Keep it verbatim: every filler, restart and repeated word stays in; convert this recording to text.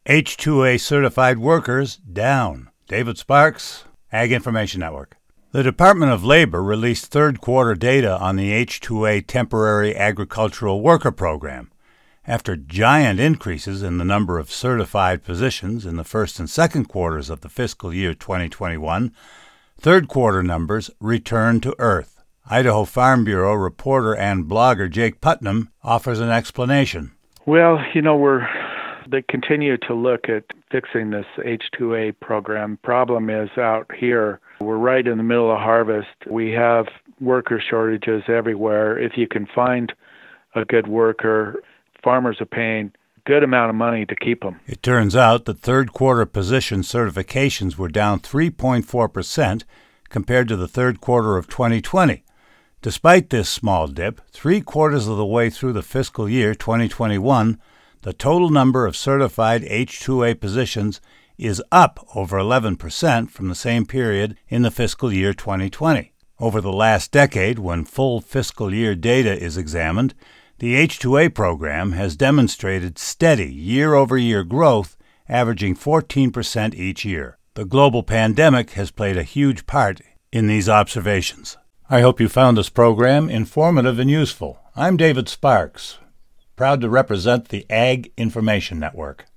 H two A certified workers down. David Sparks, Ag Information Network. The Department of Labor released third quarter data on the H two A Temporary Agricultural Worker Program. After giant increases in the number of certified positions in the first and second quarters of the fiscal year twenty twenty-one, third quarter numbers returned to earth. Idaho Farm Bureau reporter and blogger Jake Putnam offers an explanation. Well, you know, we're they continue to look at fixing this H two A program. Problem is out here, we're right in the middle of harvest. We have worker shortages everywhere. If you can find a good worker, farmers are paying a good amount of money to keep them. It turns out that third quarter position certifications were down three point four percent compared to the third quarter of twenty twenty. Despite this small dip, three quarters of the way through the fiscal year twenty twenty-one, the total number of certified H two A positions is up over eleven percent from the same period in the fiscal year twenty twenty. Over the last decade, when full fiscal year data is examined, the H two A program has demonstrated steady year-over-year growth, averaging fourteen percent each year. The global pandemic has played a huge part in these observations. I hope you found this program informative and useful. I'm David Sparks, proud to represent the Ag Information Network.